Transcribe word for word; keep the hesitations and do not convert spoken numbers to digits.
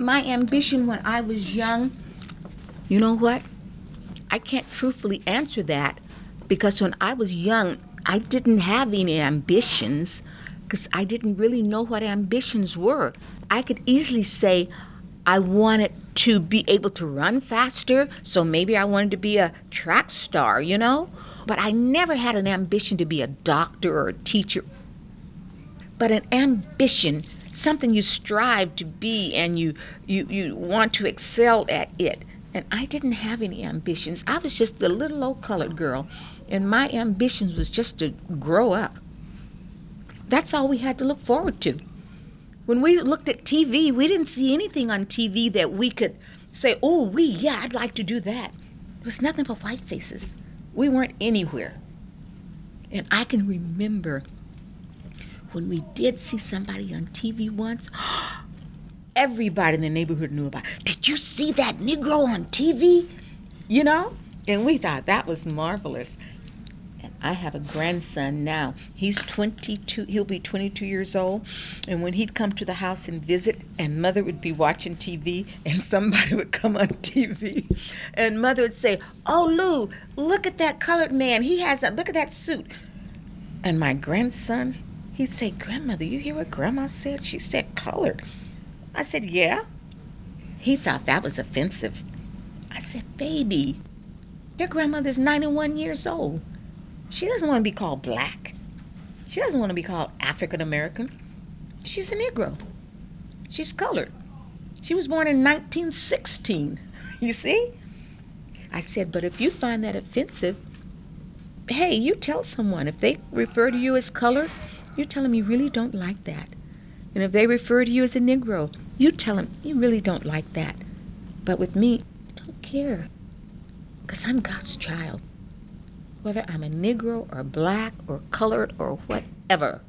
My ambition when I was young, you know what? I can't truthfully answer that because when I was young, I didn't have any ambitions because I didn't really know what ambitions were. I could easily say I wanted to be able to run faster, so maybe I wanted to be a track star, you know? But I never had an ambition to be a doctor or a teacher. But an ambition, something you strive to be and you, you, you want to excel at it. And I didn't have any ambitions. I was just a little old colored girl, and my ambitions was just to grow up. That's all we had to look forward to. When we looked at T V, we didn't see anything on T V that we could say, oh, we, yeah, I'd like to do that. There was nothing but white faces. We weren't anywhere. And I can remember when we did see somebody on T V once, everybody in the neighborhood knew about it. Did you see that Negro on T V? You know? And we thought that was marvelous. And I have a grandson now. He's twenty-two, he'll be twenty-two years old. And when he'd come to the house and visit, and mother would be watching T V, and somebody would come on T V, and mother would say, oh, Lou, look at that colored man. He has a, look at that suit. And my grandson, he'd say, grandmother, you hear what grandma said? She said colored. I said, yeah. He thought that was offensive. I said, baby, your grandmother's ninety-one years old. She doesn't want to be called black. She doesn't want to be called African American. She's a Negro. She's colored. She was born in nineteen sixteen. You see? I said, but if you find that offensive, hey, you tell someone. If they refer to you as colored, you tell them you really don't like that. And if they refer to you as a Negro, you tell them you really don't like that. But with me, I don't care. Because I'm God's child. Whether I'm a Negro or black or colored or whatever.